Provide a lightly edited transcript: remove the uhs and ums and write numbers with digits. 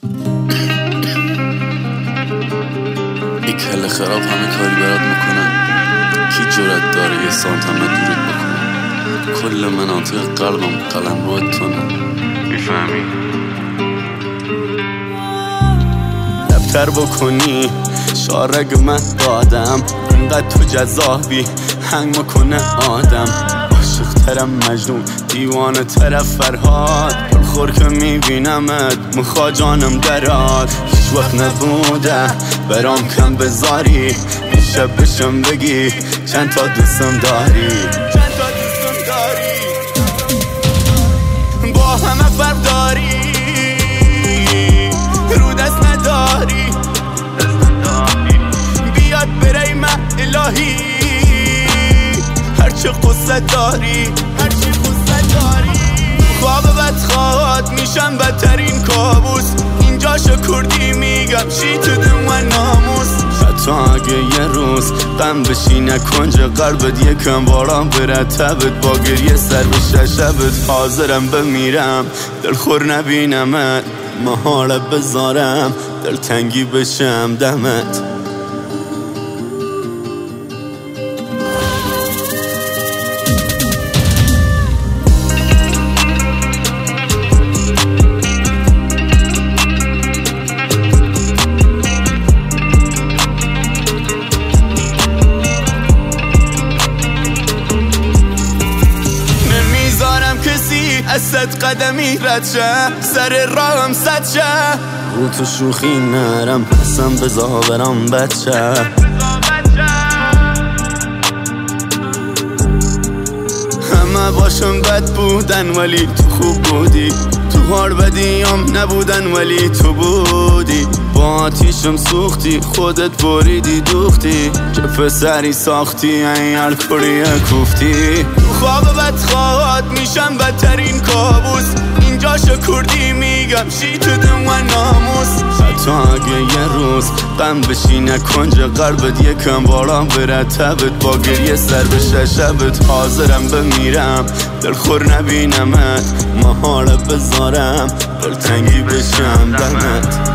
ای کل خراب همه کاری برات میکنن، کی جرأت داره یه سانت همه دورت بکنه؟ کل مناطق قلبم قلم روی تونه، میفهمی؟ دفتر بکنی شارگ من دادم، انقدر تو جذابی هنگ میکنه آدم. عاشق ترم مجنون، دیوانه طرف فرهاد، پرخور که میبینمت مخوا جانم دراد. هیچ وقت نبوده برام کم بذاری، میشه بشم بگی چند تا دوستم داری، با همه فرق داری، رو دست نداری، بیاد بری من الهی، هرچه قصه داری، خواب بدخواد میشم بدترین کابوس. اینجا شکردی میگم شی تو دم ناموس. حتی اگه یه روز غم بشینه کنج قلبت، یکم باران بره تبت، با گریه سر بشه شبت. حاضرم بمیرم دلخور نبینمت، محاله بذارم دلتنگی بشم دمت. از 100 قدمی رد شه، سر راهم سد شه، رو تو شوخی نرم پسم بزا برام بچه. همه باشم بد بودن ولی تو خوب بودی، تو هار بدیام نبودن ولی تو بودی. با آتیشم سوختی خودت بریدی دوختی، چه پسری ساختی این الکلی کوفتی. خواب بدخواد میشم بدترین کابوس. اینجا شکردی میگم شی تو دم ناموس. حتی اگه یه روز غم بشینه کنج قلبت، یکم باران بره تبت، با گریه سر بشه شبت. حاضرم بمیرم دلخور نبینمت، محاله بذارم دلتنگی بشم دمت.